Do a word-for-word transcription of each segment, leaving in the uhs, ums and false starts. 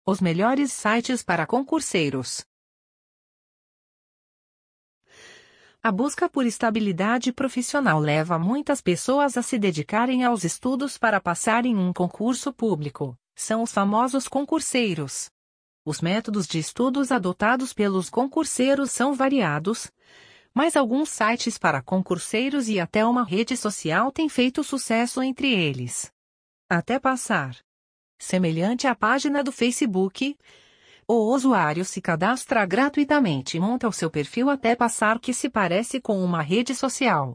Os melhores sites para concurseiros. A busca por estabilidade profissional leva muitas pessoas a se dedicarem aos estudos para passar em um concurso público. São os famosos concurseiros. Os métodos de estudos adotados pelos concurseiros são variados, mas alguns sites para concurseiros e até uma rede social têm feito sucesso entre eles. Até Passar. Semelhante à página do Facebook, o usuário se cadastra gratuitamente e monta o seu perfil Até Passar, que se parece com uma rede social.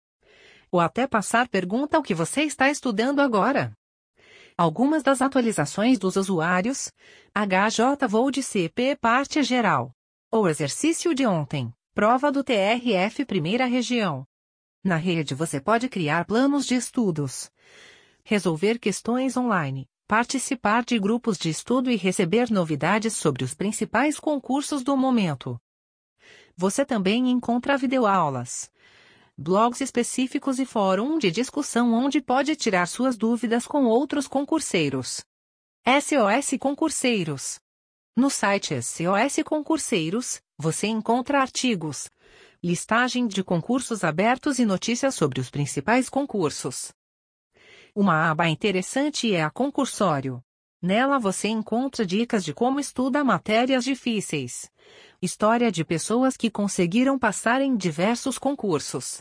O Até Passar pergunta o que você está estudando agora. Algumas das atualizações dos usuários: H J Vold C P Parte Geral. O exercício de ontem, prova do T R F Primeira Região. Na rede você pode criar planos de estudos, resolver questões online, participar de grupos de estudo e receber novidades sobre os principais concursos do momento. Você também encontra videoaulas, blogs específicos e fórum de discussão onde pode tirar suas dúvidas com outros concurseiros. S O S Concurseiros. No site S O S Concurseiros, você encontra artigos, listagem de concursos abertos e notícias sobre os principais concursos. Uma aba interessante é a Concursório. Nela você encontra dicas de como estuda matérias difíceis, história de pessoas que conseguiram passar em diversos concursos.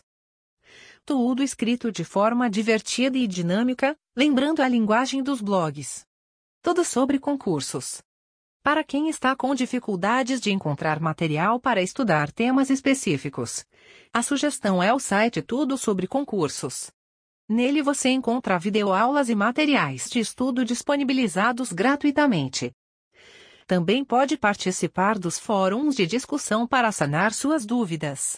Tudo escrito de forma divertida e dinâmica, lembrando a linguagem dos blogs. Tudo sobre concursos. Para quem está com dificuldades de encontrar material para estudar temas específicos, a sugestão é o site Tudo sobre Concursos. Nele você encontra videoaulas e materiais de estudo disponibilizados gratuitamente. Também pode participar dos fóruns de discussão para sanar suas dúvidas.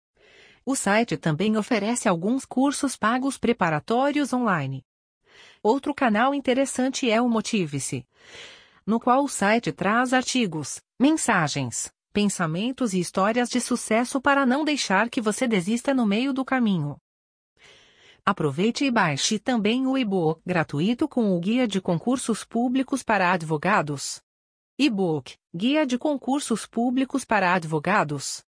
O site também oferece alguns cursos pagos preparatórios online. Outro canal interessante é o Motive-se, no qual o site traz artigos, mensagens, pensamentos e histórias de sucesso para não deixar que você desista no meio do caminho. Aproveite e baixe também o e-book gratuito com o Guia de Concursos Públicos para Advogados. E-book, Guia de Concursos Públicos para Advogados.